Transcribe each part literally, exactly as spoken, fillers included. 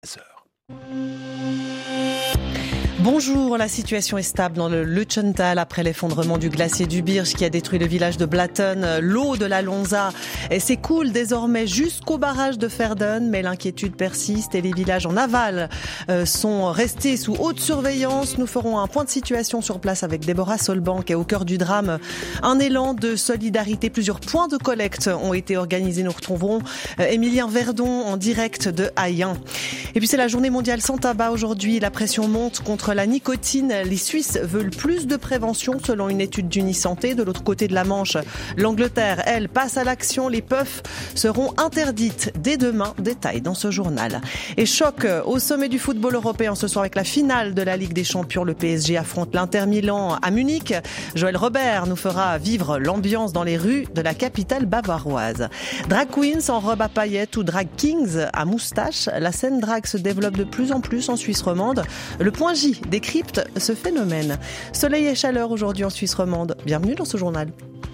heures. Bonjour, la situation est stable dans le Lutschental après l'effondrement du glacier du Birch qui a détruit le village de Blatten. L'eau de la Lonza s'écoule désormais jusqu'au barrage de Verden, mais l'inquiétude persiste et les villages en aval sont restés sous haute surveillance. Nous ferons un point de situation sur place avec Déborah Solbank et au cœur du drame, un élan de solidarité. Plusieurs points de collecte ont été organisés. Nous retrouverons Émilien Verdon en direct de Ayen. Et puis c'est la journée mondiale sans tabac aujourd'hui. La pression monte contre la nicotine. Les Suisses veulent plus de prévention selon une étude d'Unisanté. De l'autre côté de la Manche, l'Angleterre, elle, passe à l'action. Les puffs seront interdites dès demain. Détail dans ce journal. Et choc au sommet du football européen ce soir avec la finale de la Ligue des Champions. Le P S G affronte l'Inter Milan à Munich. Joël Robert nous fera vivre l'ambiance dans les rues de la capitale bavaroise. Drag queens en robe à paillettes ou drag kings à moustache. La scène drag se développe de plus en plus en Suisse romande. Le point J décrypte ce phénomène. Soleil et chaleur aujourd'hui en Suisse romande. Bienvenue dans ce journal.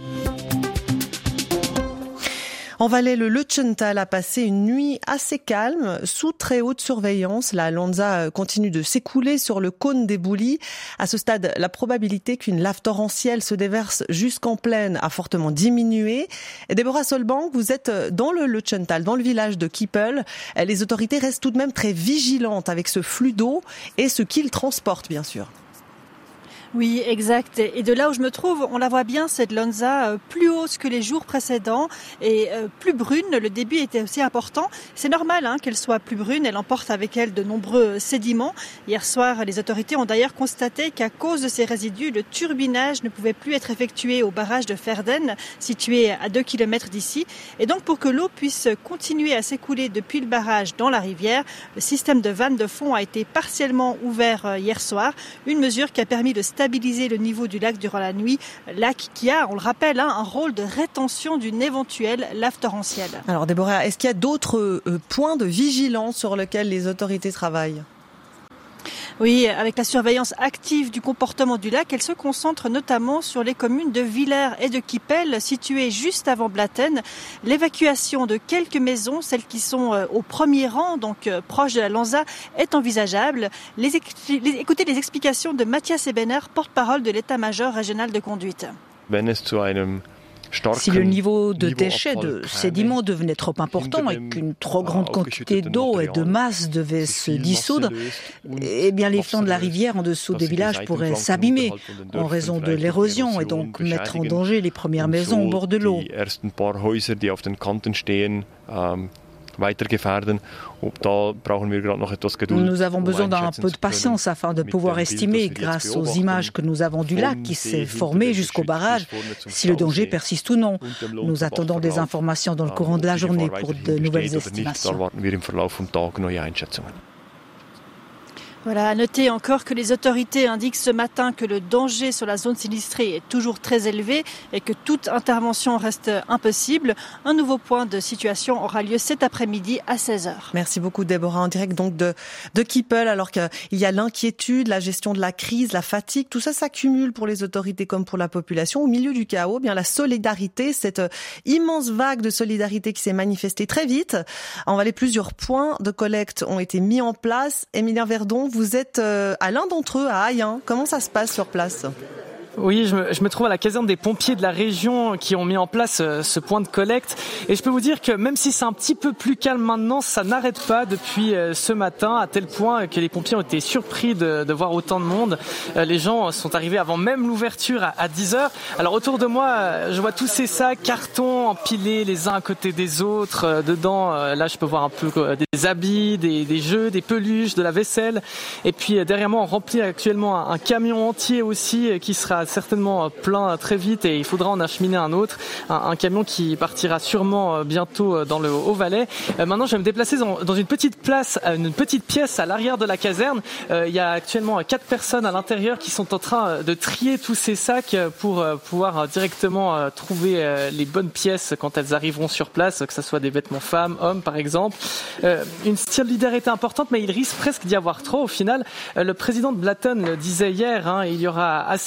En Valais, le Lutschental a passé une nuit assez calme, sous très haute surveillance. La Lonza continue de s'écouler sur le cône des Boulis. À ce stade, la probabilité qu'une lave torrentielle se déverse jusqu'en plaine a fortement diminué. Et Déborah Solbank, vous êtes dans le Lutschental, dans le village de Kippel. Les autorités restent tout de même très vigilantes avec ce flux d'eau et ce qu'il transporte, bien sûr. Oui, exact. Et de là où je me trouve, on la voit bien, cette Lonza plus haute que les jours précédents et plus brune. Le débit était aussi important. C'est normal hein, qu'elle soit plus brune. Elle emporte avec elle de nombreux sédiments. Hier soir, les autorités ont d'ailleurs constaté qu'à cause de ces résidus, le turbinage ne pouvait plus être effectué au barrage de Verden, situé à deux kilomètres d'ici. Et donc, pour que l'eau puisse continuer à s'écouler depuis le barrage dans la rivière, le système de vannes de fond a été partiellement ouvert hier soir. Une mesure qui a permis de stabiliser le niveau du lac durant la nuit. Lac qui a, on le rappelle, hein, un rôle de rétention d'une éventuelle lave torrentielle. Alors Déborah, est-ce qu'il y a d'autres euh, points de vigilance sur lesquels les autorités travaillent ? Oui, avec la surveillance active du comportement du lac, elle se concentre notamment sur les communes de Villers et de Kippel, situées juste avant Blatten. L'évacuation de quelques maisons, celles qui sont au premier rang, donc proches de la Lonza, est envisageable. Les, les, écoutez les explications de Mathias Ebener, porte-parole de l'état-major régional de conduite. Si le niveau de déchets, de sédiments devenait trop important et qu'une trop grande quantité d'eau et de masse devait se dissoudre, eh bien les flancs de la rivière en dessous des villages pourraient s'abîmer en raison de l'érosion et donc mettre en danger les premières maisons au bord de l'eau. Nous avons besoin d'un peu de patience afin de pouvoir estimer, grâce aux images que nous avons du lac qui s'est formé jusqu'au barrage, si le danger persiste ou non. Nous attendons des informations dans le courant de la journée pour de nouvelles estimations. Voilà, à noter encore que les autorités indiquent ce matin que le danger sur la zone sinistrée est toujours très élevé et que toute intervention reste impossible. Un nouveau point de situation aura lieu cet après-midi à seize heures. Merci beaucoup Déborah, en direct donc de, de Kippel, alors qu'il y a l'inquiétude, la gestion de la crise, la fatigue, tout ça s'accumule pour les autorités comme pour la population. Au milieu du chaos, bien la solidarité, cette immense vague de solidarité qui s'est manifestée très vite. En Valais, plusieurs points de collecte ont été mis en place. Émilien Verdon, vous êtes à l'un d'entre eux, à Ayen. Comment ça se passe sur place ? Oui, je me, je me trouve à la caserne des pompiers de la région qui ont mis en place euh, ce point de collecte. Et je peux vous dire que même si c'est un petit peu plus calme maintenant, ça n'arrête pas depuis euh, ce matin, à tel point que les pompiers ont été surpris de, de voir autant de monde. Euh, les gens sont arrivés avant même l'ouverture à, à dix heures. Alors autour de moi, euh, je vois tous ces sacs, cartons empilés les uns à côté des autres. Euh, dedans, euh, là, je peux voir un peu euh, des habits, des, des jeux, des peluches, de la vaisselle. Et puis euh, derrière moi, on remplit actuellement un, un camion entier aussi euh, qui sera certainement plein très vite et il faudra en acheminer un autre, un, un camion qui partira sûrement bientôt dans le Haut-Valais. Euh, maintenant, je vais me déplacer dans, dans une petite place, une petite pièce à l'arrière de la caserne. Euh, il y a actuellement quatre personnes à l'intérieur qui sont en train de trier tous ces sacs pour pouvoir directement trouver les bonnes pièces quand elles arriveront sur place, que ce soit des vêtements femmes, hommes par exemple. Euh, une solidarité importante, mais il risque presque d'y avoir trop au final. Euh, le président de Blatten le disait hier, hein, il y aura assez de matériel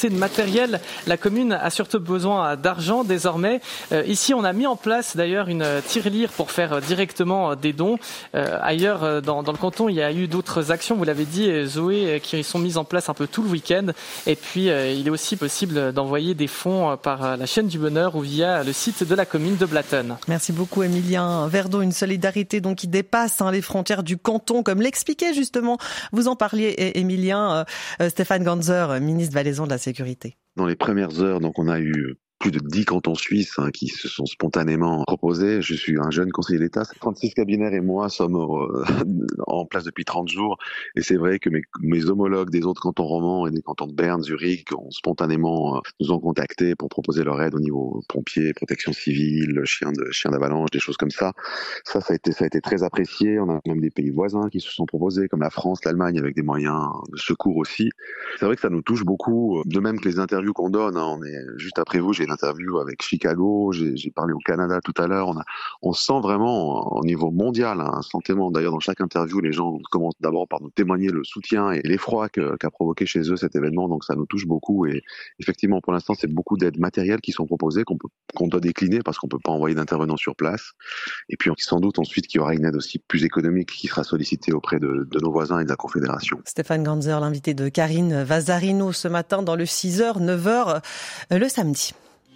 matériel, la commune a surtout besoin d'argent désormais. Euh, ici, on a mis en place d'ailleurs une tirelire pour faire directement des dons. Euh, ailleurs, dans, dans le canton, il y a eu d'autres actions, vous l'avez dit, Zoé, qui sont mises en place un peu tout le week-end. Et puis, euh, il est aussi possible d'envoyer des fonds par la chaîne du bonheur ou via le site de la commune de Blatten. Merci beaucoup, Émilien Verdot. Une solidarité donc qui dépasse hein, les frontières du canton, comme l'expliquait justement, vous en parliez, Émilien, euh, Stéphane Ganzer, ministre valaisan de la Sécurité. Dans les premières heures, donc on a eu plus de dix cantons suisses hein, qui se sont spontanément proposés. Je suis un jeune conseiller d'État. Francis Cabiner et moi sommes euh, en place depuis trente jours. Et c'est vrai que mes, mes homologues des autres cantons romans et des cantons de Berne, Zurich ont spontanément euh, nous ont contactés pour proposer leur aide au niveau pompiers, protection civile, chiens de chiens d'avalanche, des choses comme ça. Ça, ça a été ça a été très apprécié. On a même des pays voisins qui se sont proposés, comme la France, l'Allemagne, avec des moyens de secours aussi. C'est vrai que ça nous touche beaucoup. De même que les interviews qu'on donne. Hein, on est juste après vous. J'ai interview avec Chicago, j'ai, j'ai parlé au Canada tout à l'heure, on, a, on sent vraiment au niveau mondial hein, un sentiment, d'ailleurs dans chaque interview les gens commencent d'abord par nous témoigner le soutien et l'effroi que, qu'a provoqué chez eux cet événement, donc ça nous touche beaucoup et effectivement pour l'instant c'est beaucoup d'aides matérielles qui sont proposées qu'on, peut, qu'on doit décliner parce qu'on ne peut pas envoyer d'intervenants sur place et puis sans doute ensuite qu'il y aura une aide aussi plus économique qui sera sollicitée auprès de, de nos voisins et de la Confédération. Stéphane Ganzer, l'invité de Karine Vazarino ce matin dans le six heures neuf heures le samedi.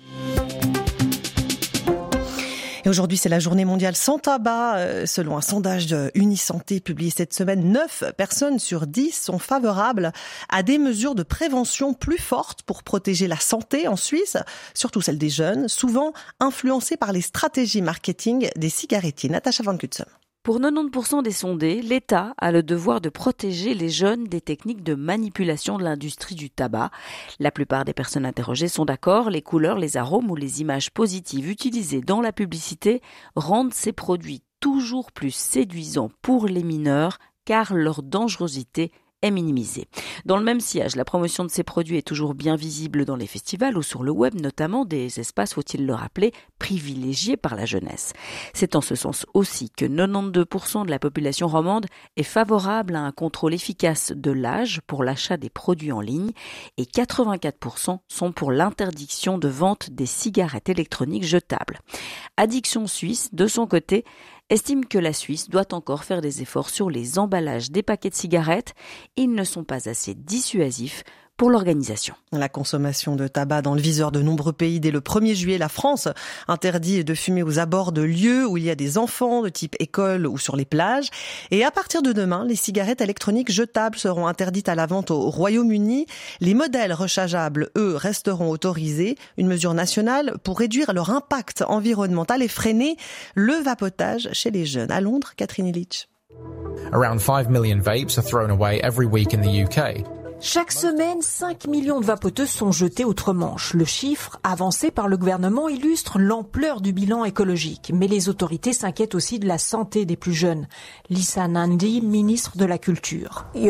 Et aujourd'hui, c'est la journée mondiale sans tabac. Selon un sondage de Unisanté publié cette semaine, neuf personnes sur dix sont favorables à des mesures de prévention plus fortes pour protéger la santé en Suisse, surtout celle des jeunes, souvent influencées par les stratégies marketing des cigarettiers. Natacha Van Kutsum. Pour quatre-vingt-dix pour cent des sondés, l'État a le devoir de protéger les jeunes des techniques de manipulation de l'industrie du tabac. La plupart des personnes interrogées sont d'accord, les couleurs, les arômes ou les images positives utilisées dans la publicité rendent ces produits toujours plus séduisants pour les mineurs car leur dangerosité est minimisée. Dans le même sillage, la promotion de ces produits est toujours bien visible dans les festivals ou sur le web, notamment des espaces, faut-il le rappeler, privilégiés par la jeunesse. C'est en ce sens aussi que quatre-vingt-douze pour cent de la population romande est favorable à un contrôle efficace de l'âge pour l'achat des produits en ligne et quatre-vingt-quatre pour cent sont pour l'interdiction de vente des cigarettes électroniques jetables. Addiction Suisse, de son côté, estime que la Suisse doit encore faire des efforts sur les emballages des paquets de cigarettes. Ils ne sont pas assez dissuasifs pour l'organisation. La consommation de tabac dans le viseur de nombreux pays. Dès le premier juillet, la France interdit de fumer aux abords de lieux où il y a des enfants, de type école ou sur les plages. Et à partir de demain, les cigarettes électroniques jetables seront interdites à la vente au Royaume-Uni. Les modèles rechargeables, eux, resteront autorisés. Une mesure nationale pour réduire leur impact environnemental et freiner le vapotage chez les jeunes. À Londres, Catherine Illich. Around five million vapes are thrown away every week in the U K. Chaque semaine, cinq millions de vapoteuses sont jetées outre-Manche. Le chiffre, avancé par le gouvernement, illustre l'ampleur du bilan écologique. Mais les autorités s'inquiètent aussi de la santé des plus jeunes. Lisa Nandy, ministre de la Culture. Les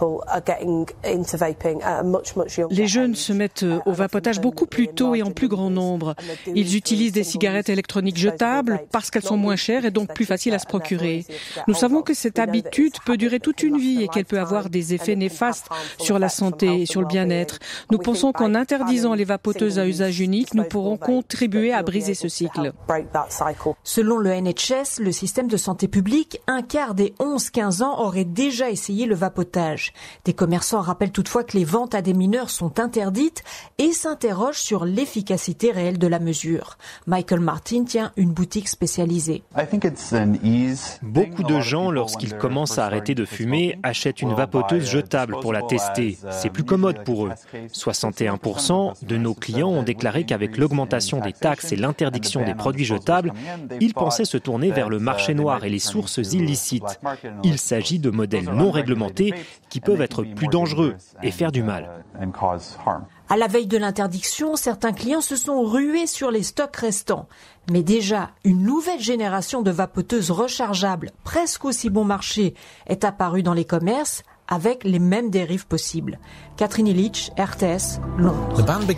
jeunes se mettent au vapotage beaucoup plus tôt et en plus grand nombre. Ils utilisent des cigarettes électroniques jetables parce qu'elles sont moins chères et donc plus faciles à se procurer. Nous savons que cette habitude peut durer toute une vie et qu'elle peut avoir des effets néfastes sur la santé et sur le bien-être. Nous pensons qu'en interdisant les vapoteuses à usage unique, nous pourrons contribuer à briser ce cycle. Selon le N H S, le système de santé publique, un quart des onze quinze ans auraient déjà essayé le vapotage. Des commerçants rappellent toutefois que les ventes à des mineurs sont interdites et s'interrogent sur l'efficacité réelle de la mesure. Michael Martin tient une boutique spécialisée. Beaucoup de gens, lorsqu'ils commencent à arrêter de fumer, achètent une vapoteuse jetable pour la tester. C'est plus commode pour eux. soixante et un pour cent de nos clients ont déclaré qu'avec l'augmentation des taxes et l'interdiction des produits jetables, ils pensaient se tourner vers le marché noir et les sources illicites. Il s'agit de modèles non réglementés qui peuvent être plus dangereux et faire du mal. À la veille de l'interdiction, certains clients se sont rués sur les stocks restants. Mais déjà, une nouvelle génération de vapoteuses rechargeables, presque aussi bon marché, est apparue dans les commerces, avec les mêmes dérives possibles. Catherine Illich, R T S, Londres.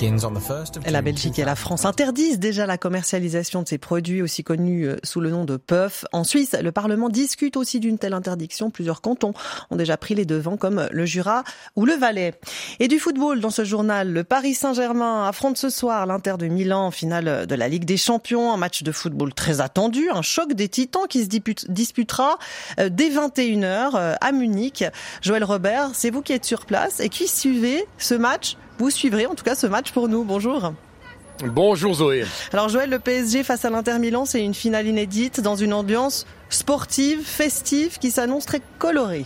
La Belgique et la France interdisent déjà la commercialisation de ces produits aussi connus sous le nom de puff. En Suisse, le Parlement discute aussi d'une telle interdiction. Plusieurs cantons ont déjà pris les devants comme le Jura ou le Valais. Et du football dans ce journal, le Paris Saint-Germain affronte ce soir l'Inter de Milan en finale de la Ligue des Champions. Un match de football très attendu, un choc des titans qui se disputera dès vingt et une heures à Munich. Joël Robert, c'est vous qui êtes sur place et qui suivez ce match. Vous suivrez en tout cas ce match pour nous. Bonjour. Bonjour Zoé. Alors Joël, le P S G face à l'Inter Milan, c'est une finale inédite dans une ambiance sportive, festive qui s'annonce très colorée.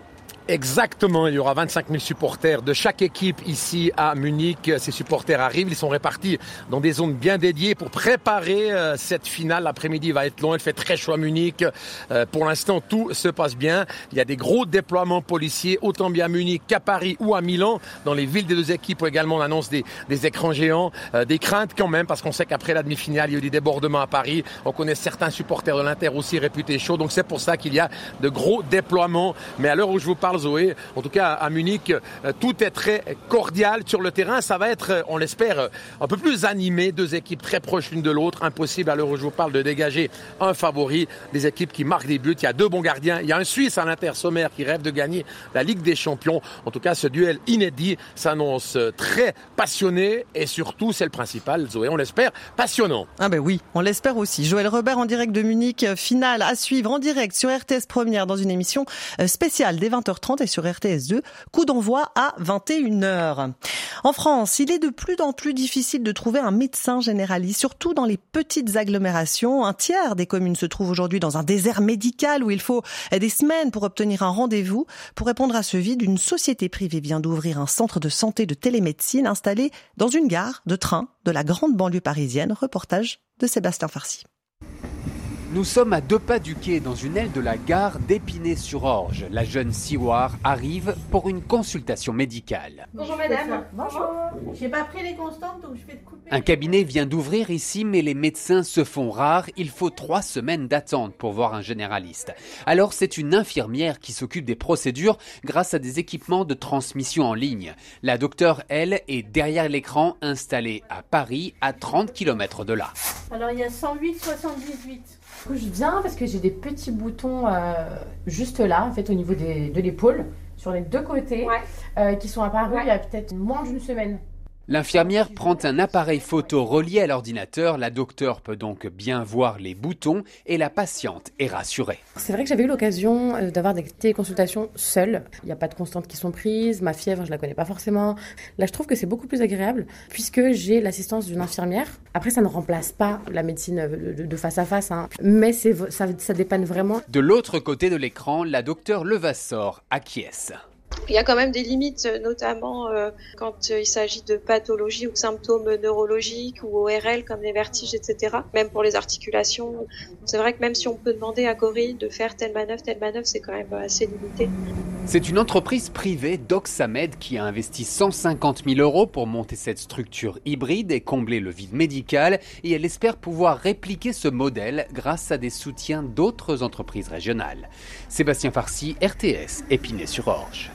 Exactement, il y aura vingt-cinq mille supporters de chaque équipe ici à Munich. Ces supporters arrivent, ils sont répartis dans des zones bien dédiées pour préparer euh, cette finale. L'après-midi va être long, il fait très chaud à Munich. Euh, pour l'instant, tout se passe bien. Il y a des gros déploiements policiers, autant bien à Munich qu'à Paris ou à Milan. Dans les villes des deux équipes, également, on annonce des, des écrans géants, euh, des craintes quand même, parce qu'on sait qu'après la demi-finale, il y a eu des débordements à Paris. On connaît certains supporters de l'Inter aussi réputés chauds, donc c'est pour ça qu'il y a de gros déploiements. Mais à l'heure où je vous parle, Zoé, en tout cas à Munich, tout est très cordial sur le terrain. Ça va être, on l'espère, un peu plus animé. Deux équipes très proches l'une de l'autre. Impossible à l'heure où je vous parle de dégager un favori. Des équipes qui marquent des buts. Il y a deux bons gardiens. Il y a un Suisse à l'Inter, Sommer, qui rêve de gagner la Ligue des Champions. En tout cas, ce duel inédit s'annonce très passionné et surtout, c'est le principal, Zoé, on l'espère, passionnant. Ah ben oui, on l'espère aussi. Joël Robert en direct de Munich, finale à suivre en direct sur R T S Première dans une émission spéciale dès vingt heures trente et sur R T S deux, coup d'envoi à vingt et une heures. En France, il est de plus en plus difficile de trouver un médecin généraliste, surtout dans les petites agglomérations. Un tiers des communes se trouvent aujourd'hui dans un désert médical où il faut des semaines pour obtenir un rendez-vous. Pour répondre à ce vide, une société privée vient d'ouvrir un centre de santé de télémédecine installé dans une gare de train de la grande banlieue parisienne. Reportage de Sébastien Farcy. Nous sommes à deux pas du quai, dans une aile de la gare d'Épinay-sur-Orge. La jeune Siwar arrive pour une consultation médicale. Bonjour madame. Bonjour. J'ai pas pris les constantes, donc je vais te couper. Un cabinet vient d'ouvrir ici, mais les médecins se font rares. Il faut trois semaines d'attente pour voir un généraliste. Alors c'est une infirmière qui s'occupe des procédures grâce à des équipements de transmission en ligne. La docteure, elle, est derrière l'écran, installée à Paris, à trente kilomètres de là. Alors il y a cent huit soixante-dix-huit. Je viens parce que j'ai des petits boutons euh, juste là, en fait, au niveau des, de l'épaule, sur les deux côtés, ouais. euh, qui sont apparus ouais. il y a peut-être moins d'une semaine. L'infirmière prend un appareil photo relié à l'ordinateur. La docteure peut donc bien voir les boutons et la patiente est rassurée. C'est vrai que j'avais eu l'occasion d'avoir des téléconsultations seule. Il n'y a pas de constantes qui sont prises, ma fièvre, je la connais pas forcément. Là, je trouve que c'est beaucoup plus agréable puisque j'ai l'assistance d'une infirmière. Après, ça ne remplace pas la médecine de, de face à face, hein. mais c'est, ça, ça dépanne vraiment. De l'autre côté de l'écran, la docteure Levasseur acquiesce. Il y a quand même des limites, notamment euh, quand euh, il s'agit de pathologies ou de symptômes neurologiques ou O R L comme les vertiges, et cetera. Même pour les articulations, c'est vrai que même si on peut demander à Gorille de faire telle manœuvre, telle manœuvre, c'est quand même assez limité. C'est une entreprise privée, Doxamed, qui a investi cent cinquante mille euros pour monter cette structure hybride et combler le vide médical. Et elle espère pouvoir répliquer ce modèle grâce à des soutiens d'autres entreprises régionales. Sébastien Farcy, R T S, Épinay-sur-Orge.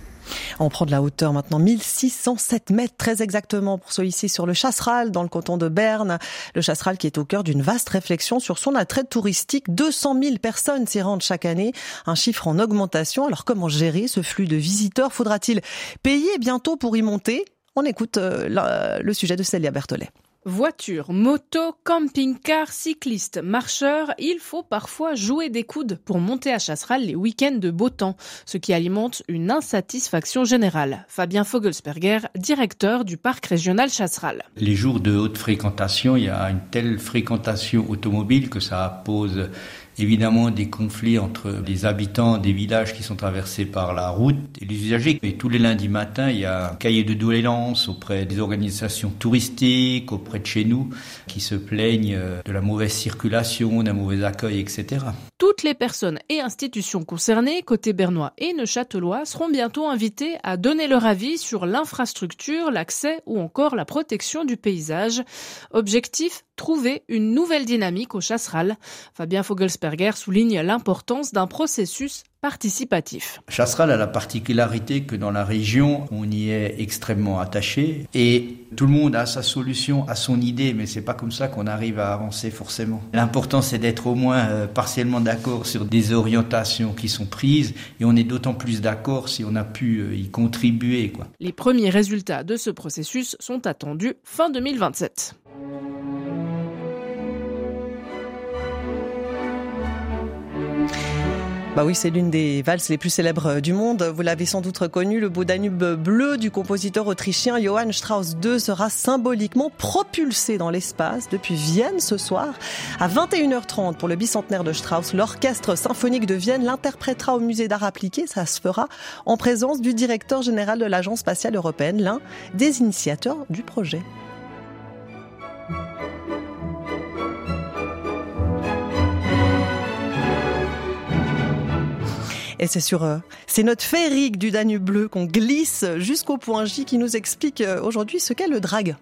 On prend de la hauteur maintenant, mille six cent sept mètres très exactement pour ceux ici sur le Chasseral dans le canton de Berne. Le Chasseral qui est au cœur d'une vaste réflexion sur son attrait touristique. deux cent mille personnes s'y rendent chaque année, un chiffre en augmentation. Alors comment gérer ce flux de visiteurs? Faudra-t-il payer bientôt pour y monter? On écoute euh, le sujet de Célia Berthollet. Voitures, motos, camping-cars, cyclistes, marcheurs, il faut parfois jouer des coudes pour monter à Chasseral les week-ends de beau temps, ce qui alimente une insatisfaction générale. Fabien Fogelsberger, directeur du parc régional Chasseral. Les jours de haute fréquentation, il y a une telle fréquentation automobile que ça pose évidemment des conflits entre les habitants des villages qui sont traversés par la route et les usagers. Et tous les lundis matins, il y a un cahier de doléances auprès des organisations touristiques, auprès de chez nous, qui se plaignent de la mauvaise circulation, d'un mauvais accueil, et cetera. Toutes les personnes et institutions concernées, côté bernois et neuchâtelois, seront bientôt invitées à donner leur avis sur l'infrastructure, l'accès ou encore la protection du paysage. Objectif, trouver une nouvelle dynamique au Chasseral. Fabien Fogelsberger souligne l'importance d'un processus participatif. Chasseral a la particularité que dans la région, on y est extrêmement attaché et tout le monde a sa solution, a son idée, mais c'est pas comme ça qu'on arrive à avancer forcément. L'important, c'est d'être au moins euh, partiellement d'accord sur des orientations qui sont prises et on est d'autant plus d'accord si on a pu euh, y contribuer, quoi. Les premiers résultats de ce processus sont attendus fin deux mille vingt-sept. Bah oui, c'est l'une des valses les plus célèbres du monde. Vous l'avez sans doute reconnu, le beau Danube bleu du compositeur autrichien Johann Strauss deux sera symboliquement propulsé dans l'espace depuis Vienne ce soir. À vingt et une heures trente pour le bicentenaire de Strauss, l'Orchestre symphonique de Vienne l'interprétera au musée d'art appliqué. Ça se fera en présence du directeur général de l'Agence spatiale européenne, l'un des initiateurs du projet. Et c'est sur euh, ces notes féeriques du Danube bleu qu'on glisse jusqu'au point J qui nous explique euh, aujourd'hui ce qu'est le drag.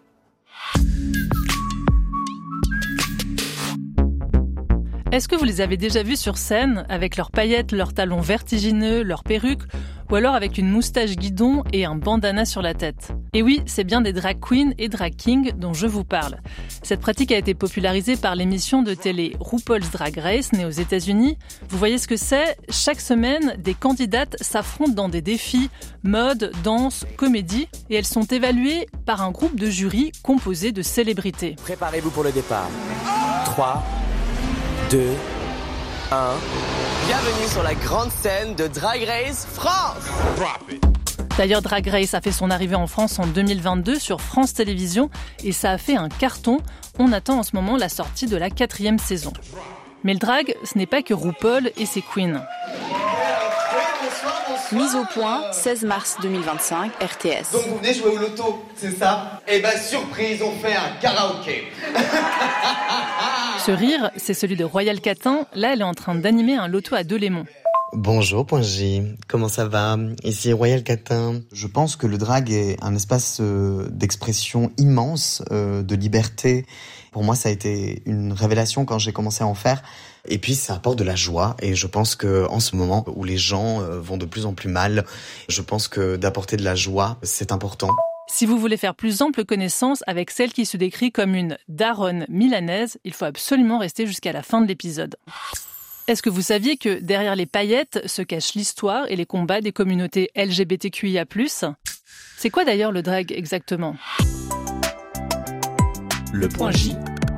Est-ce que vous les avez déjà vus sur scène, avec leurs paillettes, leurs talons vertigineux, leurs perruques, ou alors avec une moustache guidon et un bandana sur la tête? Et oui, c'est bien des drag queens et drag kings dont je vous parle. Cette pratique a été popularisée par l'émission de télé RuPaul's Drag Race, née aux États-Unis. Vous voyez ce que c'est? Chaque semaine, des candidates s'affrontent dans des défis mode, danse, comédie, et elles sont évaluées par un groupe de jury composé de célébrités. Préparez-vous pour le départ. trois, deux, un. Bienvenue sur la grande scène de Drag Race France. D'ailleurs, Drag Race a fait son arrivée en France en deux mille vingt-deux sur France Télévisions et ça a fait un carton. On attend en ce moment la sortie de la quatrième saison. Mais le drag, ce n'est pas que RuPaul et ses queens. Mise au point, seize mars deux mille vingt-cinq, R T S. Donc vous venez jouer au loto, c'est ça? Eh ben surprise, on fait un karaoké. Ce rire, c'est celui de Royal Catin. Là, elle est en train d'animer un loto à Delémont. Bonjour, point J. Comment ça va? Ici Royal Catin. Je pense que le drag est un espace euh, d'expression immense, euh, de liberté. Pour moi, ça a été une révélation quand j'ai commencé à en faire. Et puis, ça apporte de la joie. Et je pense que en ce moment où les gens euh, vont de plus en plus mal, je pense que d'apporter de la joie, c'est important. Si vous voulez faire plus ample connaissance avec celle qui se décrit comme une daronne milanaise, il faut absolument rester jusqu'à la fin de l'épisode. Est-ce que vous saviez que derrière les paillettes se cache l'histoire et les combats des communautés L G B T Q I A plus? C'est quoi d'ailleurs le drag exactement? Le point J.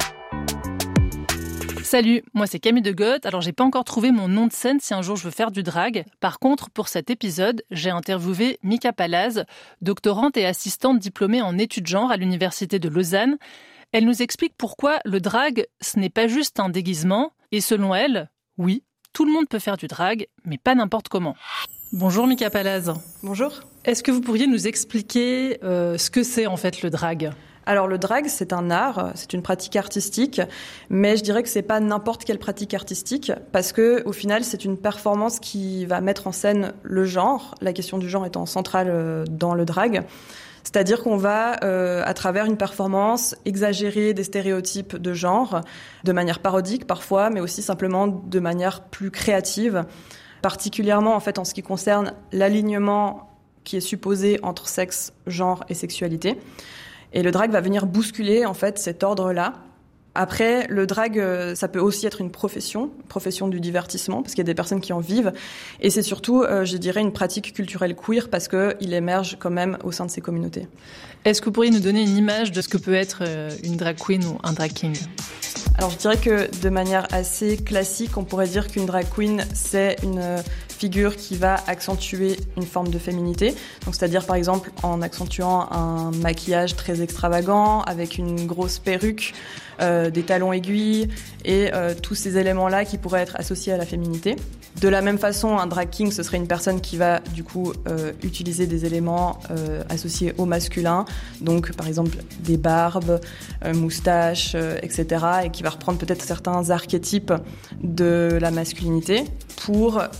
Salut, moi c'est Camille de Goth. Alors j'ai pas encore trouvé mon nom de scène si un jour je veux faire du drag. Par contre, pour cet épisode, j'ai interviewé Mika Palaz, doctorante et assistante diplômée en études genre à l'université de Lausanne. Elle nous explique pourquoi le drag, ce n'est pas juste un déguisement. Et selon elle, oui, tout le monde peut faire du drag, mais pas n'importe comment. Bonjour Mika Palaz. Bonjour. Est-ce que vous pourriez nous expliquer euh, ce que c'est en fait le drag ? Alors le drag, c'est un art, c'est une pratique artistique, mais je dirais que c'est pas n'importe quelle pratique artistique, parce que au final, c'est une performance qui va mettre en scène le genre, la question du genre étant centrale dans le drag. C'est-à-dire qu'on va, euh, à travers une performance, exagérer des stéréotypes de genre, de manière parodique parfois, mais aussi simplement de manière plus créative, particulièrement en fait en ce qui concerne l'alignement qui est supposé entre sexe, genre et sexualité. Et le drag va venir bousculer en fait cet ordre-là. Après, le drag, ça peut aussi être une profession, une profession du divertissement, parce qu'il y a des personnes qui en vivent. Et c'est surtout, euh, je dirais, une pratique culturelle queer, parce qu'il émerge quand même au sein de ces communautés. Est-ce que vous pourriez nous donner une image de ce que peut être une drag queen ou un drag king ? Alors je dirais que de manière assez classique, on pourrait dire qu'une drag queen, c'est une figure qui va accentuer une forme de féminité. Donc c'est-à-dire par exemple en accentuant un maquillage très extravagant, avec une grosse perruque, euh, des talons aiguilles et euh, tous ces éléments-là qui pourraient être associés à la féminité. De la même façon, un drag king, ce serait une personne qui va du coup euh, utiliser des éléments euh, associés au masculin, donc par exemple des barbes, euh, moustaches, euh, et cetera, et qui va reprendre peut-être certains archétypes de la masculinité pour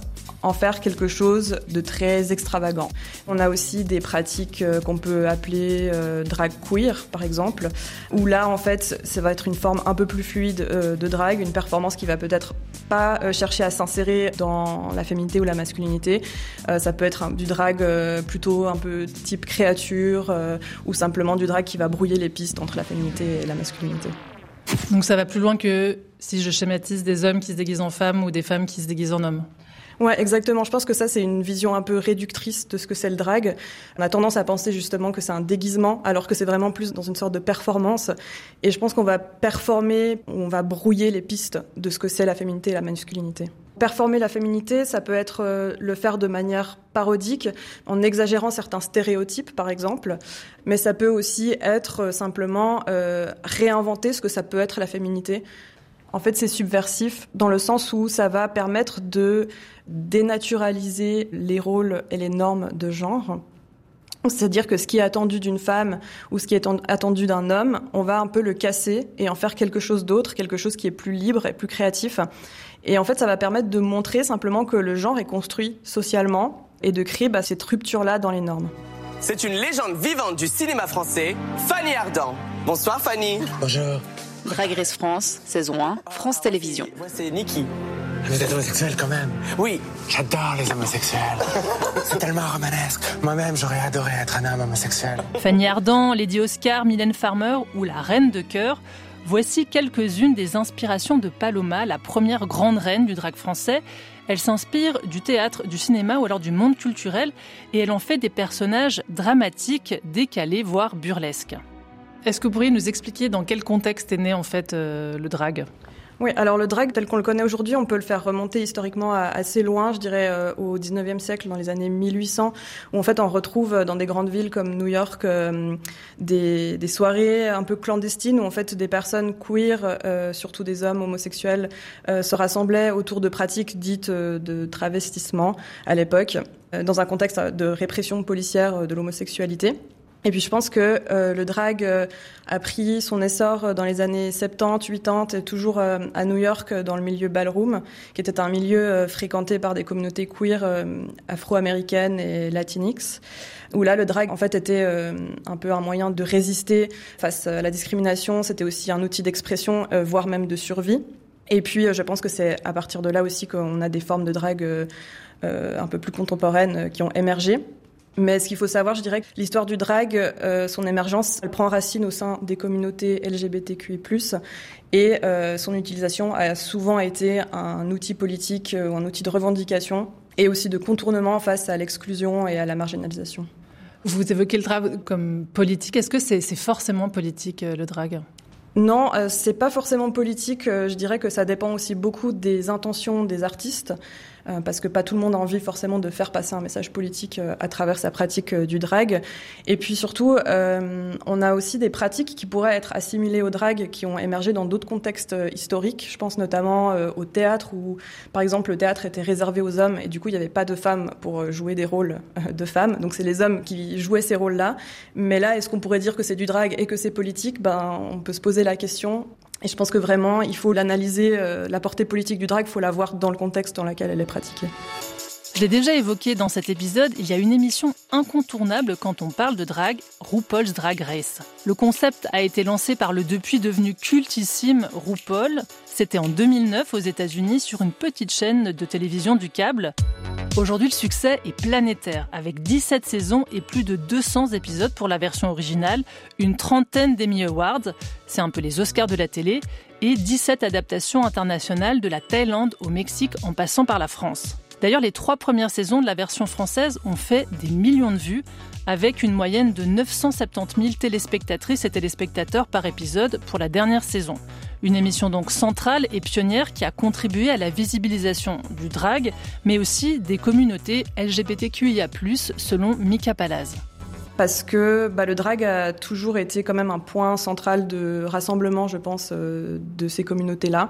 en faire quelque chose de très extravagant. On a aussi des pratiques qu'on peut appeler euh, drag queer, par exemple, où là, en fait, ça va être une forme un peu plus fluide euh, de drag, une performance qui va peut-être pas euh, chercher à s'insérer dans la féminité ou la masculinité. Euh, ça peut être un, du drag euh, plutôt un peu type créature, euh, ou simplement du drag qui va brouiller les pistes entre la féminité et la masculinité. Donc ça va plus loin que si je schématise des hommes qui se déguisent en femmes ou des femmes qui se déguisent en hommes. Ouais, exactement. Je pense que ça, c'est une vision un peu réductrice de ce que c'est le drag. On a tendance à penser justement que c'est un déguisement, alors que c'est vraiment plus dans une sorte de performance. Et je pense qu'on va performer, on va brouiller les pistes de ce que c'est la féminité et la masculinité. Performer la féminité, ça peut être euh, le faire de manière parodique, en exagérant certains stéréotypes, par exemple. Mais ça peut aussi être euh, simplement euh, réinventer ce que ça peut être la féminité. En fait, c'est subversif dans le sens où ça va permettre de dénaturaliser les rôles et les normes de genre. C'est-à-dire que ce qui est attendu d'une femme ou ce qui est attendu d'un homme, on va un peu le casser et en faire quelque chose d'autre, quelque chose qui est plus libre et plus créatif. Et en fait, ça va permettre de montrer simplement que le genre est construit socialement et de créer bah, cette rupture-là dans les normes. C'est une légende vivante du cinéma français, Fanny Ardant. Bonsoir Fanny. Bonjour. Drag Race France, saison un, France Télévisions. Moi, c'est Niki. Vous êtes homosexuel quand même? Oui. J'adore les homosexuels. C'est tellement romanesque. Moi-même, j'aurais adoré être un homme homosexuel. Fanny Ardant, Lady Oscar, Mylène Farmer ou la Reine de Cœur, voici quelques-unes des inspirations de Paloma, la première grande reine du drag français. Elle s'inspire du théâtre, du cinéma ou alors du monde culturel et elle en fait des personnages dramatiques, décalés, voire burlesques. Est-ce que vous pourriez nous expliquer dans quel contexte est né en fait euh, le drag ? Oui, alors le drag tel qu'on le connaît aujourd'hui, on peut le faire remonter historiquement à assez loin, je dirais euh, au dix-neuvième siècle, dans les années mille huit cents, où en fait on retrouve dans des grandes villes comme New York euh, des, des soirées un peu clandestines où en fait des personnes queer, euh, surtout des hommes homosexuels, euh, se rassemblaient autour de pratiques dites euh, de travestissement à l'époque, euh, dans un contexte de répression policière de l'homosexualité. Et puis je pense que euh, le drag euh, a pris son essor dans les années soixante-dix, quatre-vingts, toujours euh, à New York, dans le milieu ballroom, qui était un milieu euh, fréquenté par des communautés queer euh, afro-américaines et latinx, où là le drag en fait était euh, un peu un moyen de résister face à la discrimination, c'était aussi un outil d'expression, euh, voire même de survie. Et puis euh, je pense que c'est à partir de là aussi qu'on a des formes de drag euh, euh, un peu plus contemporaines euh, qui ont émergé. Mais ce qu'il faut savoir, je dirais que l'histoire du drag, euh, son émergence, elle prend racine au sein des communautés L G B T Q I plus, et euh, son utilisation a souvent été un outil politique ou un outil de revendication et aussi de contournement face à l'exclusion et à la marginalisation. Vous évoquez le drag comme politique. Est-ce que c'est, c'est forcément politique, le drag ? Non, euh, c'est pas forcément politique. Euh, je dirais que ça dépend aussi beaucoup des intentions des artistes, euh, parce que pas tout le monde a envie forcément de faire passer un message politique euh, à travers sa pratique euh, du drag. Et puis surtout, euh, on a aussi des pratiques qui pourraient être assimilées au drag, qui ont émergé dans d'autres contextes euh, historiques. Je pense notamment euh, au théâtre, où par exemple le théâtre était réservé aux hommes, et du coup il n'y avait pas de femmes pour jouer des rôles euh, de femmes. Donc c'est les hommes qui jouaient ces rôles-là. Mais là, est-ce qu'on pourrait dire que c'est du drag et que c'est politique ? Ben, on peut se poser la question. Et je pense que vraiment, il faut l'analyser, euh, la portée politique du drag, il faut la voir dans le contexte dans lequel elle est pratiquée. Je l'ai déjà évoqué dans cet épisode, il y a une émission incontournable quand on parle de drag, RuPaul's Drag Race. Le concept a été lancé par le depuis devenu cultissime RuPaul. C'était en deux mille neuf aux États-Unis sur une petite chaîne de télévision du câble. Aujourd'hui, le succès est planétaire, avec dix-sept saisons et plus de deux cents épisodes pour la version originale, une trentaine d'Emmy Awards, c'est un peu les Oscars de la télé, et dix-sept adaptations internationales de la Thaïlande au Mexique en passant par la France. D'ailleurs, les trois premières saisons de la version française ont fait des millions de vues, avec une moyenne de neuf cent soixante-dix mille téléspectatrices et téléspectateurs par épisode pour la dernière saison. Une émission donc centrale et pionnière qui a contribué à la visibilisation du drag, mais aussi des communautés L G B T Q I A plus, selon Mika Palaz. Parce que bah, le drag a toujours été quand même un point central de rassemblement, je pense, euh, de ces communautés-là.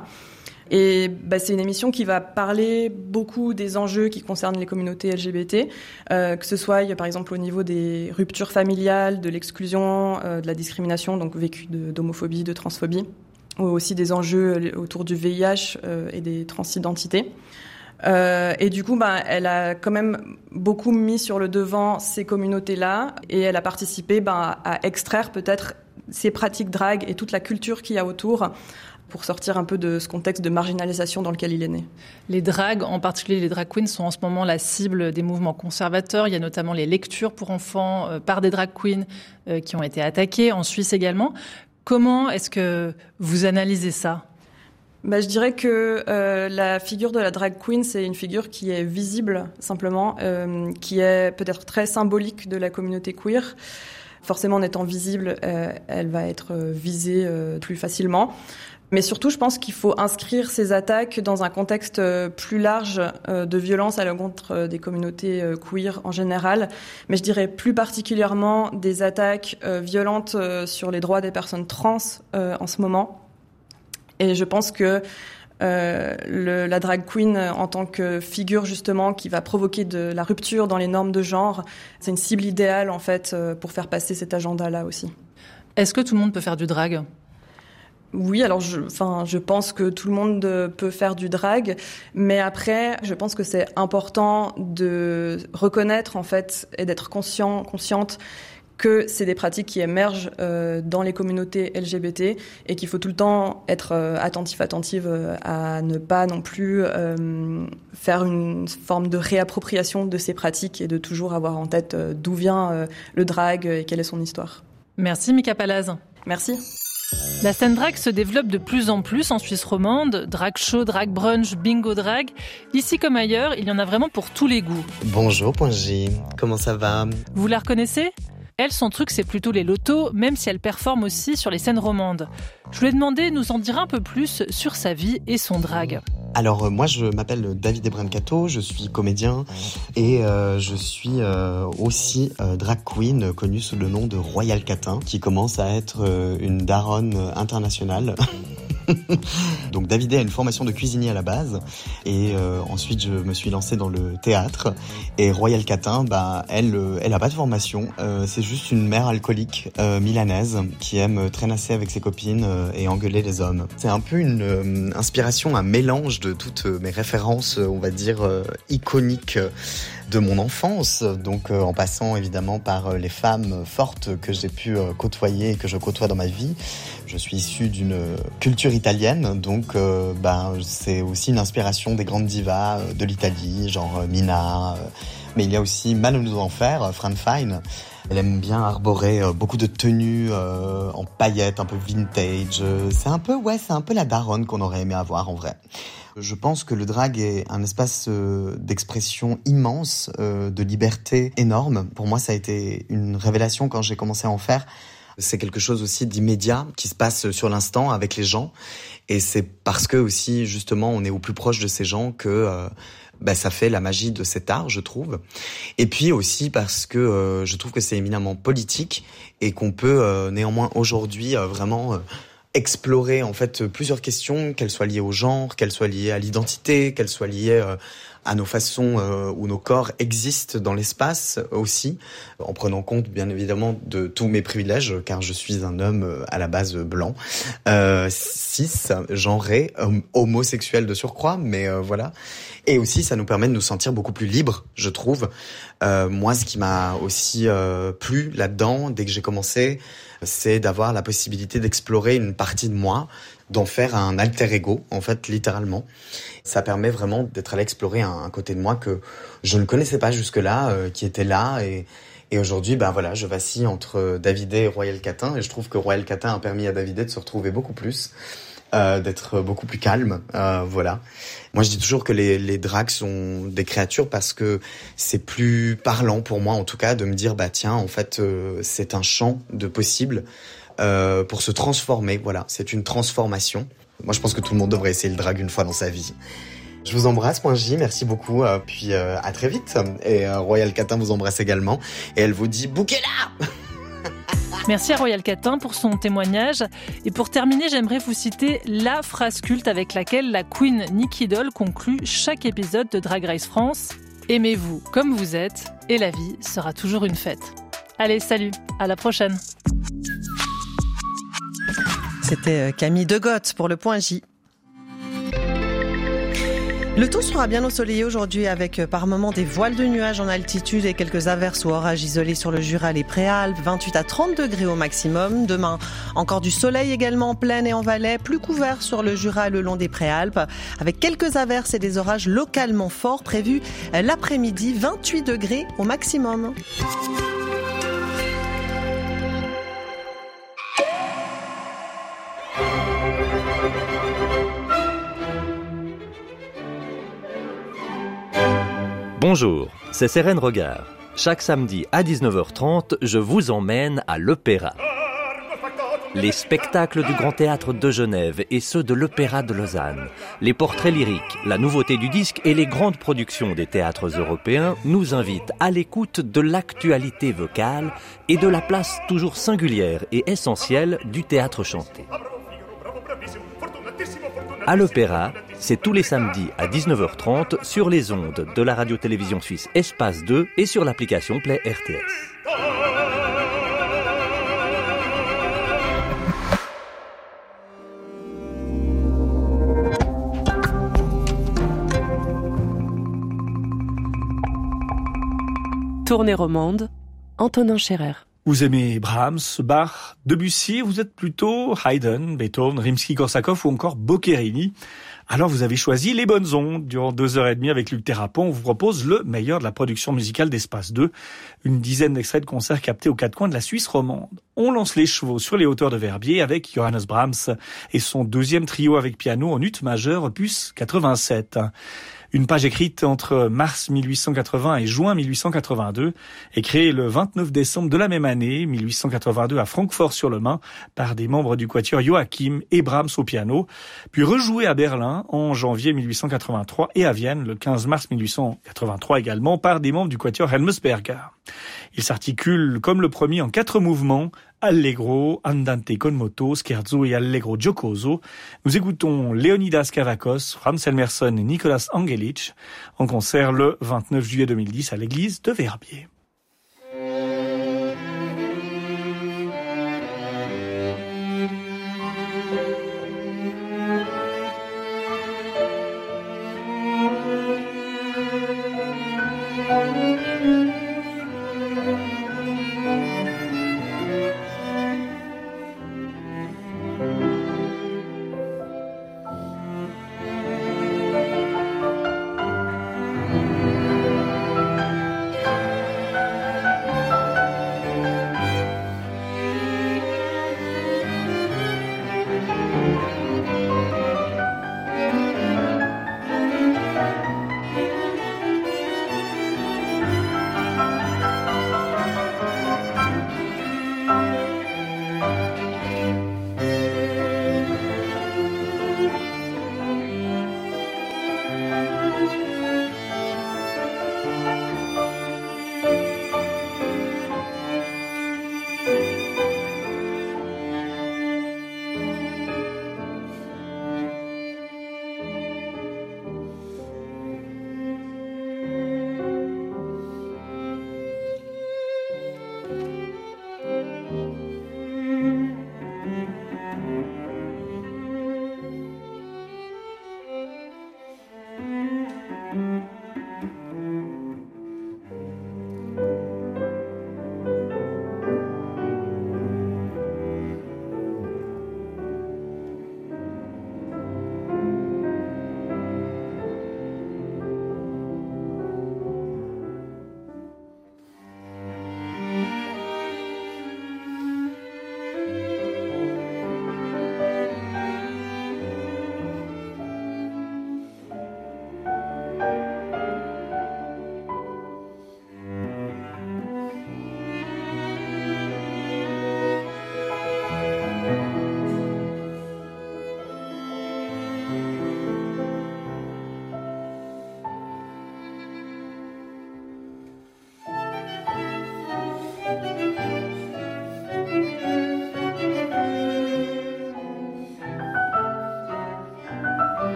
Et bah, c'est une émission qui va parler beaucoup des enjeux qui concernent les communautés L G B T, euh, que ce soit par exemple au niveau des ruptures familiales, de l'exclusion, euh, de la discrimination, donc vécue de, d'homophobie, de transphobie, ou aussi des enjeux autour du V I H euh, et des transidentités. Euh, et du coup, bah, elle a quand même beaucoup mis sur le devant ces communautés-là et elle a participé bah, à extraire peut-être ces pratiques drag et toute la culture qu'il y a autour pour sortir un peu de ce contexte de marginalisation dans lequel il est né. Les drags, en particulier les drag queens, sont en ce moment la cible des mouvements conservateurs. Il y a notamment les lectures pour enfants euh, par des drag queens euh, qui ont été attaquées, en Suisse également. Comment est-ce que vous analysez ça ? Bah, je dirais que euh, la figure de la drag queen, c'est une figure qui est visible, simplement, euh, qui est peut-être très symbolique de la communauté queer. Forcément, en étant visible, euh, elle va être visée euh, plus facilement. Mais surtout, je pense qu'il faut inscrire ces attaques dans un contexte plus large euh, de violence à l'encontre des communautés euh, queer en général. Mais je dirais plus particulièrement des attaques euh, violentes euh, sur les droits des personnes trans euh, en ce moment. Et je pense que euh, le, la drag queen, en tant que figure justement qui va provoquer de la rupture dans les normes de genre, c'est une cible idéale en fait euh, pour faire passer cet agenda-là aussi. Est-ce que tout le monde peut faire du drag ? Oui, alors je, enfin, je pense que tout le monde peut faire du drag, mais après, je pense que c'est important de reconnaître en fait et d'être conscient, consciente que c'est des pratiques qui émergent euh, dans les communautés L G B T et qu'il faut tout le temps être euh, attentif, attentive euh, à ne pas non plus euh, faire une forme de réappropriation de ces pratiques et de toujours avoir en tête euh, d'où vient euh, le drag et quelle est son histoire. Merci Mika Palaz. Merci. La scène drag se développe de plus en plus en Suisse romande. Drag show, drag brunch, bingo drag. Ici comme ailleurs, il y en a vraiment pour tous les goûts. Bonjour, point J. Comment ça va ? Vous la reconnaissez ? Elle, son truc, c'est plutôt les lotos, même si elle performe aussi sur les scènes romandes. Je lui ai demandé de nous en dire un peu plus sur sa vie et son drag. Alors, euh, moi, je m'appelle David Ebrancato, je suis comédien et euh, je suis euh, aussi euh, drag queen, connue sous le nom de Royal Catin, qui commence à être euh, une daronne internationale. Donc David a une formation de cuisinier à la base et euh, ensuite je me suis lancé dans le théâtre et Royal Catin, bah elle, elle a pas de formation, euh, c'est juste une mère alcoolique euh, milanaise qui aime traînasser avec ses copines euh, et engueuler les hommes. C'est un peu une euh, inspiration, un mélange de toutes mes références, on va dire euh, iconiques de mon enfance, donc euh, en passant évidemment par euh, les femmes fortes que j'ai pu euh, côtoyer et que je côtoie dans ma vie. Je suis issu d'une culture italienne, donc euh, ben, c'est aussi une inspiration des grandes divas euh, de l'Italie, genre euh, Mina, euh, mais il y a aussi Manon aux Enfers, euh, Fran Fine. Elle aime bien arborer euh, beaucoup de tenues euh, en paillettes, un peu vintage. C'est un peu, ouais, c'est un peu la daronne qu'on aurait aimé avoir en vrai. Je pense que le drag est un espace euh, d'expression immense, euh, de liberté énorme. Pour moi, ça a été une révélation quand j'ai commencé à en faire. C'est quelque chose aussi d'immédiat qui se passe sur l'instant avec les gens. Et c'est parce que aussi, justement, on est au plus proche de ces gens que euh, bah, ça fait la magie de cet art, je trouve. Et puis aussi parce que euh, je trouve que c'est éminemment politique et qu'on peut euh, néanmoins aujourd'hui euh, vraiment... Euh, explorer en fait plusieurs questions, qu'elles soient liées au genre, qu'elles soient liées à l'identité, qu'elles soient liées euh, à nos façons euh, où nos corps existent dans l'espace aussi, en prenant compte bien évidemment de tous mes privilèges, car je suis un homme euh, à la base blanc, euh, cis, genré, hom- homosexuel de surcroît, mais euh, voilà. Et aussi, ça nous permet de nous sentir beaucoup plus libres, je trouve. Euh, moi, ce qui m'a aussi euh, plu là-dedans, dès que j'ai commencé, c'est d'avoir la possibilité d'explorer une partie de moi, d'en faire un alter ego, en fait, littéralement. Ça permet vraiment d'être allé explorer un, un côté de moi que je ne connaissais pas jusque-là, euh, qui était là. Et, et aujourd'hui, ben voilà, je vacille entre Davidé et Royal Catin. Et je trouve que Royal Catin a permis à Davidé de se retrouver beaucoup plus, euh, d'être beaucoup plus calme. Euh, voilà. Moi, je dis toujours que les, les drags sont des créatures parce que c'est plus parlant pour moi, en tout cas, de me dire, bah tiens, en fait, euh, c'est un champ de possibles euh, pour se transformer. Voilà, c'est une transformation. Moi, je pense que tout le monde devrait essayer le drag une fois dans sa vie. Je vous embrasse, point J, merci beaucoup, euh, puis euh, à très vite. Et euh, Royal Catin vous embrasse également, et elle vous dit, bouquez-la. Merci à Royal Catin pour son témoignage. Et pour terminer, j'aimerais vous citer la phrase culte avec laquelle la queen Nicky Doll conclut chaque épisode de Drag Race France. Aimez-vous comme vous êtes et la vie sera toujours une fête. Allez, salut, à la prochaine. C'était Camille Degotte pour le point J. Le temps sera bien ensoleillé aujourd'hui avec par moments des voiles de nuages en altitude et quelques averses ou orages isolés sur le Jura, les Préalpes, vingt-huit à trente degrés au maximum. Demain, encore du soleil également en plaine et en Valais, plus couvert sur le Jura le long des Préalpes, avec quelques averses et des orages localement forts prévus l'après-midi, vingt-huit degrés au maximum. Bonjour, c'est Sérène Regard. Chaque samedi à dix-neuf heures trente, je vous emmène à l'Opéra. Les spectacles du Grand Théâtre de Genève et ceux de l'Opéra de Lausanne, les portraits lyriques, la nouveauté du disque et les grandes productions des théâtres européens nous invitent à l'écoute de l'actualité vocale et de la place toujours singulière et essentielle du théâtre chanté. À l'Opéra, c'est tous les samedis à dix-neuf heures trente sur les ondes de la radio-télévision suisse Espace deux et sur l'application Play R T S. Tournée romande, Antonin Scherer. Vous aimez Brahms, Bach, Debussy, vous êtes plutôt Haydn, Beethoven, Rimsky-Korsakov ou encore Boccherini. Alors vous avez choisi les bonnes ondes. Durant deux heures et demie avec Luc Thérapon, on vous propose le meilleur de la production musicale d'Espace deux. Une dizaine d'extraits de concerts captés aux quatre coins de la Suisse romande. On lance les chevaux sur les hauteurs de Verbier avec Johannes Brahms et son deuxième trio avec piano en ut majeur, opus quatre-vingt-sept. Une page écrite entre mars mille huit cent quatre-vingts et juin mille huit cent quatre-vingt-deux est créée le vingt-neuf décembre de la même année, mille huit cent quatre-vingt-deux, à Francfort-sur-le-Main, par des membres du quatuor Joachim et Brahms au piano, puis rejouée à Berlin en janvier mille huit cent quatre-vingt-trois et à Vienne le quinze mars mille huit cent quatre-vingt-trois également par des membres du quatuor Helmsberger. Il s'articule comme le premier en quatre mouvements, Allegro, Andante con moto, Scherzo et Allegro giocoso. Nous écoutons Leonidas Kavakos, Franz Elmerson et Nicolas Angelic en concert le vingt-neuf juillet deux mille dix à l'église de Verbier.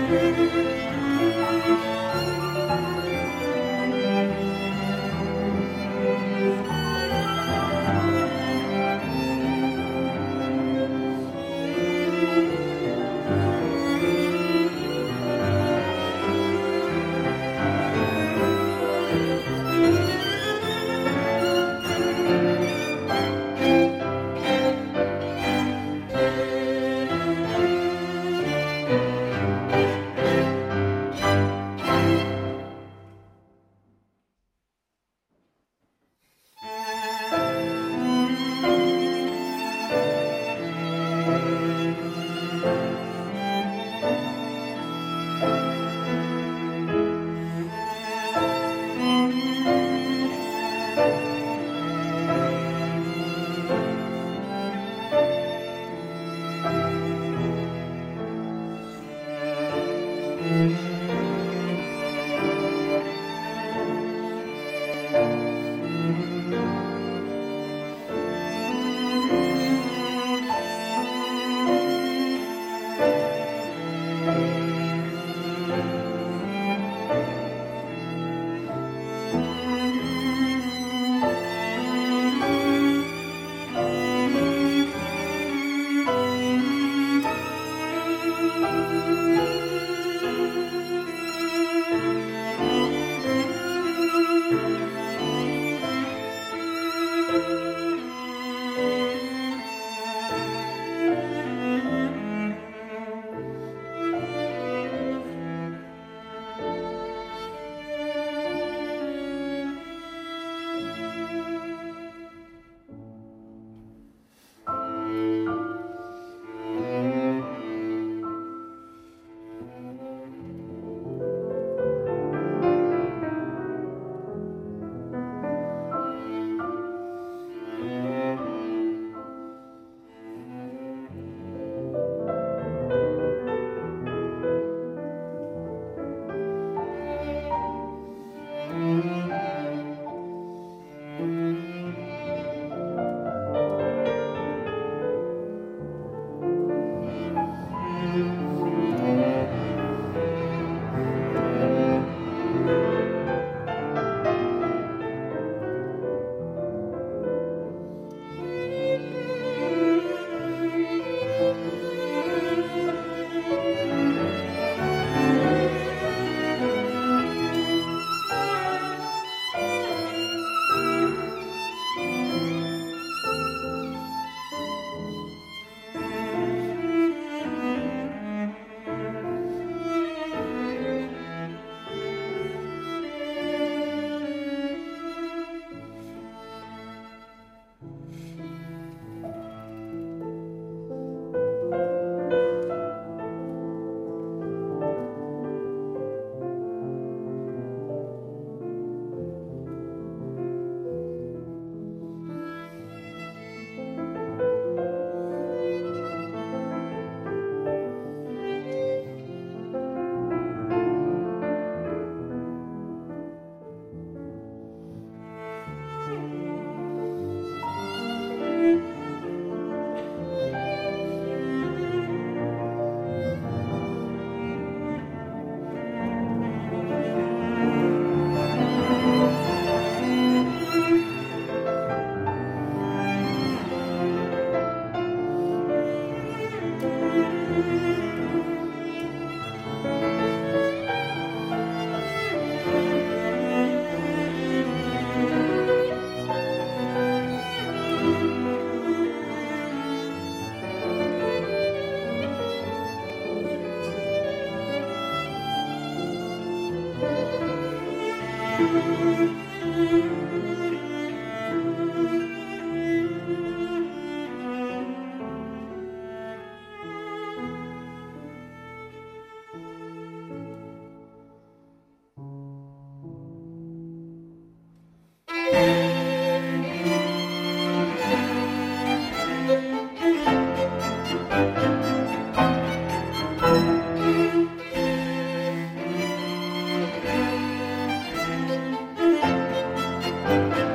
Thank you.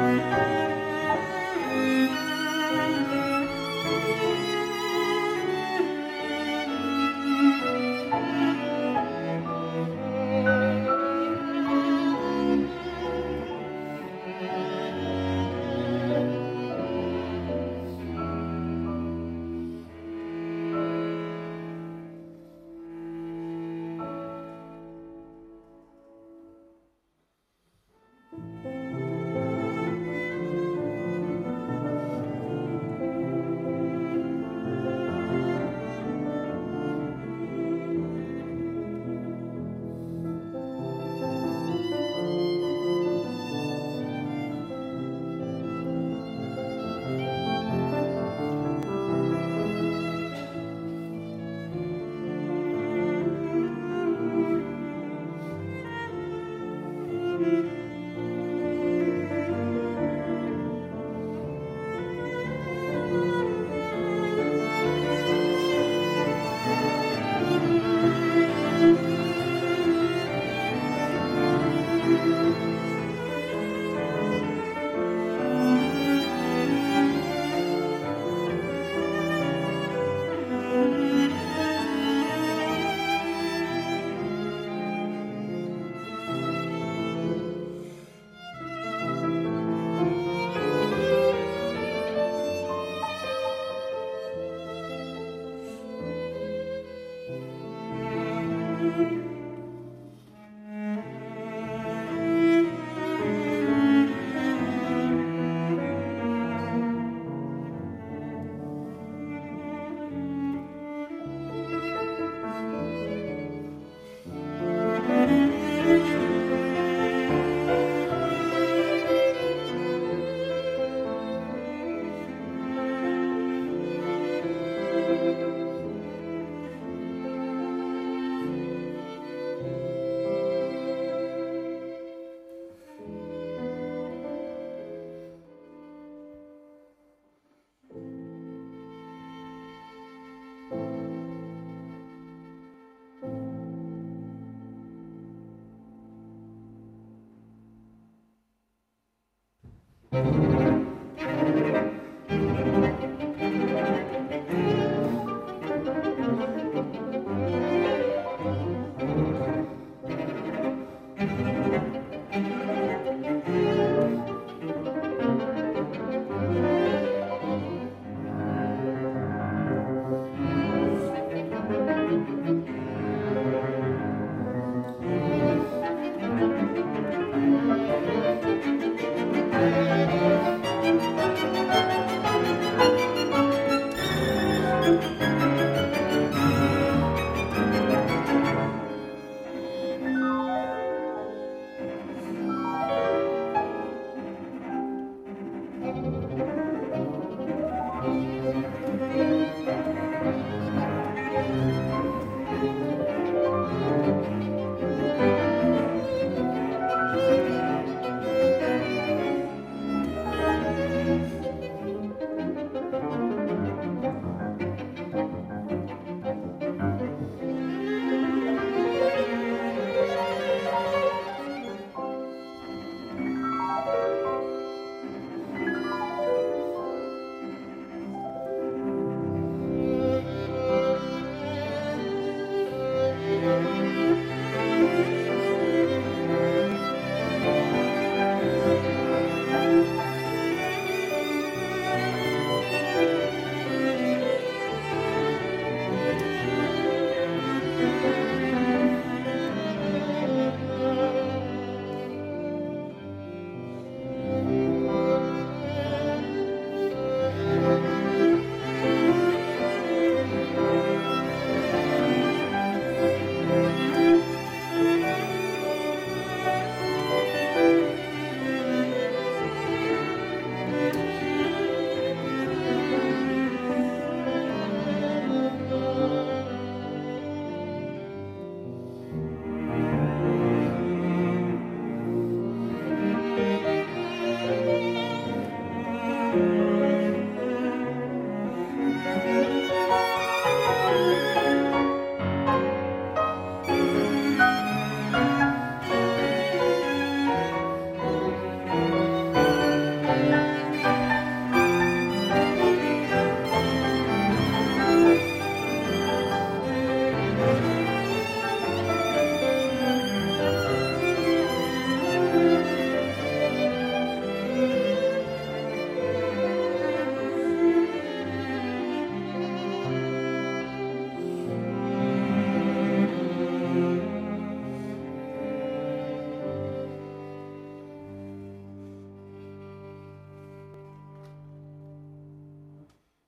Thank you.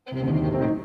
Thank you.